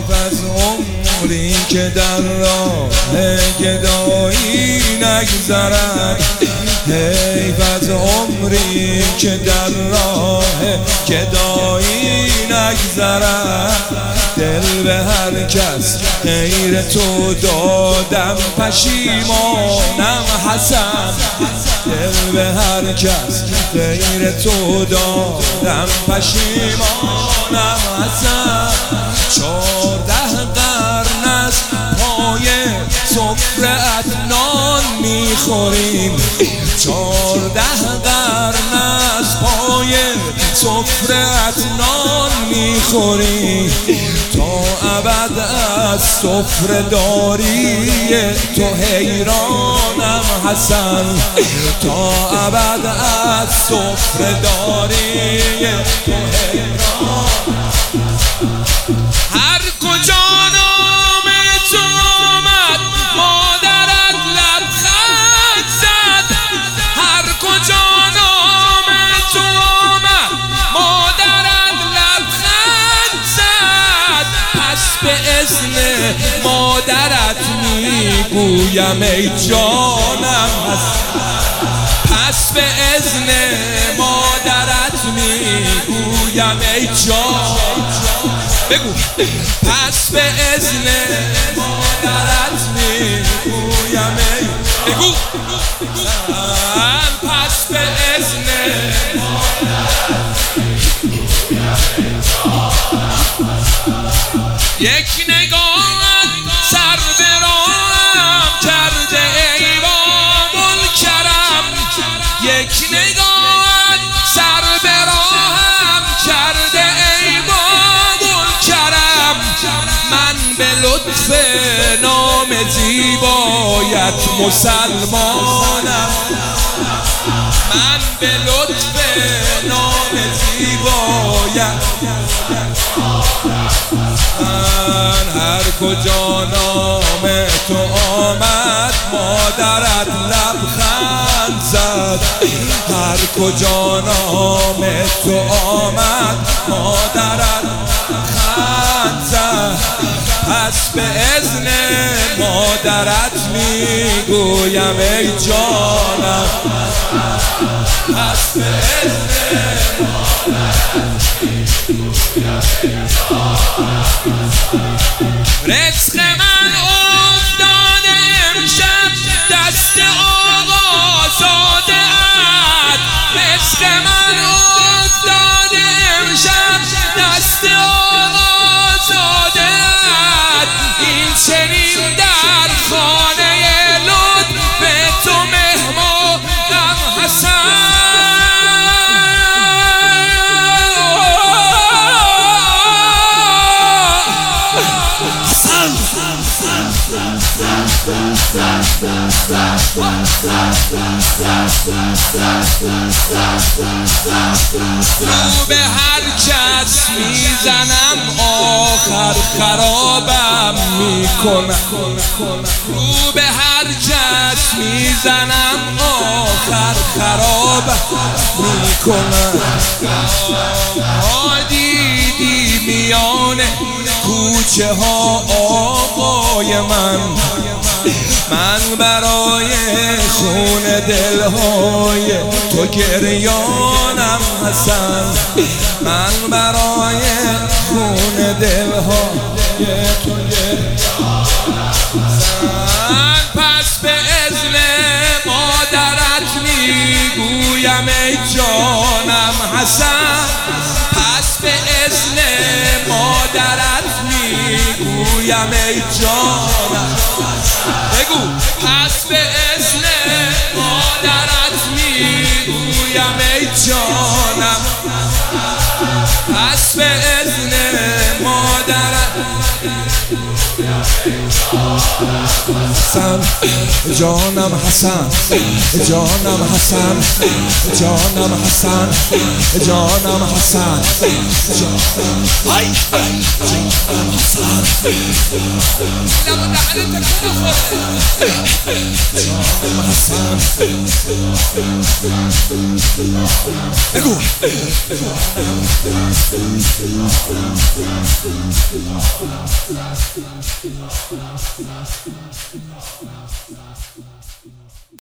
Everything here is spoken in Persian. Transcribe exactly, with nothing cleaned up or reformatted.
از عمری که در راه گدایی نگذرد، حیف از عمری که در راه گدایی نگذرد. دل به هر کس غیر تو دادم پشیمانم حسن، دل به هر کس غیر تو دادم پشیمانم حسن. چارده قرن از پای سفره‌ات نان میخوریم، چارده قرن از پای سفره‌ات نان میخوریم. تا ابد از سفره داری تو حیرانم حسن، تا ابد از سفره داری تو حیرانم. هر کجا نام تو آمد مادرت لبخند زد، هر کجا نام تو آمد مادرت لبخند زد. پس به اذن مادرت میگویم ای جانم حسن، پس به اذن مادرت میگویم ای جان. بگو پس به اذن مادرت میگویم ای، بگو پس به اذن مادرت میگویم ای جان. یک نگاهت سر به راهم کرده ای باب الکرم، یک نگاهت سر به راهم کرده ای باب الکرم. من به لطف نام زیبایت مسلمانم، من به لطف نام زیبایت. من هر کجا نام تو آمد مادرت لبخند زد، هر کجا نام تو آمد مادرت لبخند زد. پس به اذن مادرت میگویم ای جانم، پس به اذن مادرت میگویم ای جانم. رزق من افتاده امشب دست آقا زاده ات، رزق من افتاده امشب دست آقا زاده ات. این چنین در خانه لطف تو مهمانم حسن. رو به هر کس میزنم آخر خرابم میکنم، رو به هر کس میزنم آخر خرابم میکنم. دیدی میان کوچه ها آقای من، من برای خون دلهای تو گریانم حسن، من برای خون دلهای تو گریانم حسن. پس به اذن مادرت میگویم ای جانم حسن، پس به اذن مادرت میگویم ای جانم. بگو پس به اذن مادرت میگویم ای جانم، پس به اذن مادرت حسن جانم حسن، جانم حسن، جانم حسن، جانم حسن، جانم حسن. حسن لما دهنتك بخوره جانم حسن بگو